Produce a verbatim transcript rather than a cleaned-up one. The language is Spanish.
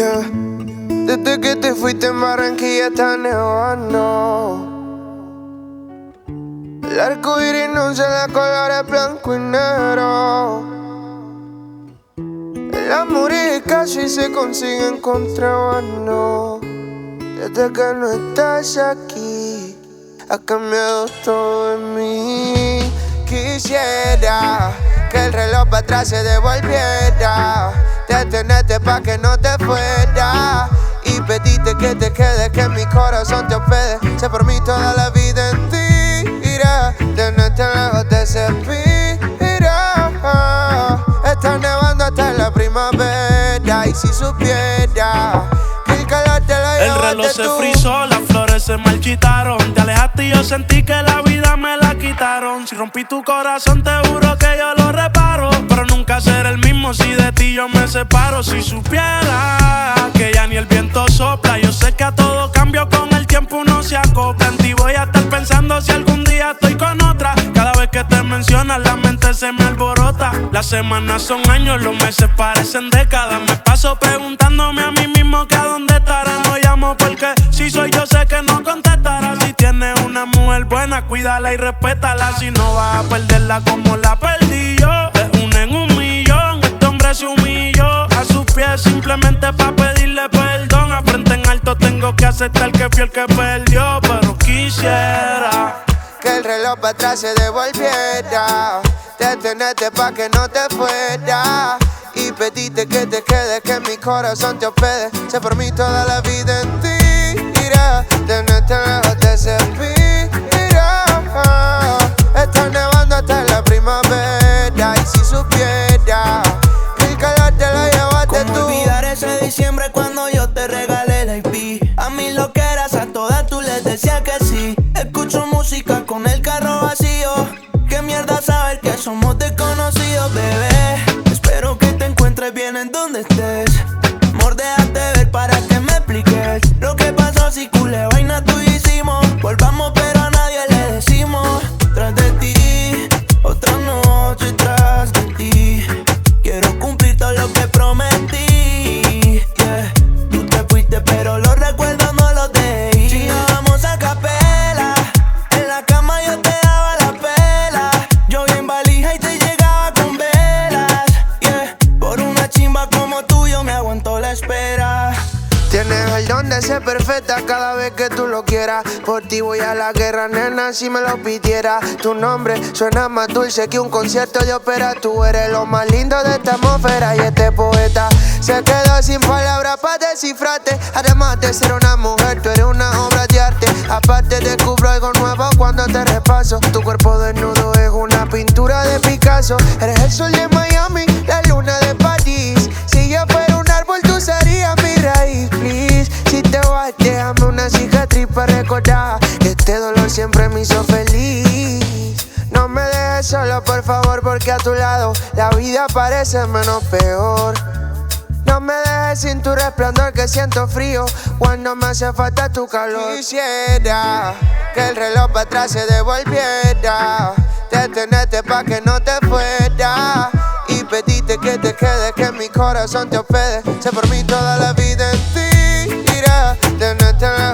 Yeah. Desde que te fuiste en Barranquilla está nevando. El arco iris no se de colores blanco y negro. El amor y casi se consiguen contrabando. Desde que no estás aquí, ha cambiado todo en mí. Quisiera que el reloj para atrás se devolviera, detenerte pa' que no te fuera y pedirte que te quedes, que mi corazón te hospede. Sé por mí toda la vida en ti, irá, tenerte lejos de ese pira. Está nevando hasta la primavera y si supiera que el calor te lo el reloj se frizó, las flores se marchitaron. Te alejaste y yo sentí que la vida me la quitaron. Si rompí tu corazón te juro que yo lo reparo, pero nunca seré el mismo si de ti yo me separo. Si supiera que ya ni el viento sopla, yo sé que a todo cambio con el tiempo uno se acopla. En ti voy a estar pensando si algún día estoy con otra. Cada vez que te mencionas la mente se me alborota. Las semanas son años, los meses parecen décadas. Me paso preguntándome a mí mismo que a dónde estará. No llamo porque si soy yo sé que no contestará. Si tienes una mujer buena, cuídala y respétala. Si no vas a perderla como la perdí yo, de una en un millón. Este hombre se humilló a sus pies simplemente pa' pedirle perdón. A frente en alto tengo que aceptar que fui el que perdió, pero quisiera que el reloj para atrás se devolviera, detenerte pa' que no te fuera y pedirte que te quedes, que mi corazón te hospede. Sé por mí toda la vida en ti, irá, tenerte lejos de ese pira. Está nevando hasta la primavera y si supiera que el calor te lo llevaste tú. ¿Cómo olvidar ese diciembre cuando yo te regalé el I P? A mí lo que eras, a todas tú les decías que sí. Escucho música con el carro vacío. Qué mierda saber que somos desconocidos, bebé. Espero que te encuentres bien en donde estés. Amor, déjate ver para que me expliques lo que pasó, si culé vaina tú hicimos. Volvamos pero a nadie le decimos. Tras de ti, otra noche tras de ti. Quiero cumplir todo lo que prometí, yeah. Tú te fuiste pero los recuerdos no los dejé. Si nos vamos a capela, en la cama yo te daba la pela. Yo bien valija y te llegaba con velas, yeah. Por una chimba como tú yo me aguanto la espera. Tienes el don de ser perfecta cada vez que tú lo quieras. Por ti voy a la guerra, nena, si me lo pidiera. Tu nombre suena más dulce que un concierto de ópera. Tú eres lo más lindo de esta atmósfera y este poeta se quedó sin palabras para descifrarte. Además de ser una mujer, tú eres una obra de arte. Aparte descubro algo nuevo cuando te repaso. Tu cuerpo desnudo es una pintura de Picasso. Eres el sol de Miami, la luna de París. Si yo fuera un árbol, tú serías mi raíz, please. Si te vas, déjame una cicatriz para recordar que este dolor siempre me hizo feliz. No me dejes solo, por favor, porque a tu lado la vida parece menos peor. No me dejes sin tu resplandor, que siento frío cuando me hace falta tu calor. Quisiera que el reloj para atrás se devolviera, detenerte pa' que no te fuera y pedirte que te quedes, que mi corazón te hospede. Sé por mí toda la vida en ti, irá, tenerte lejos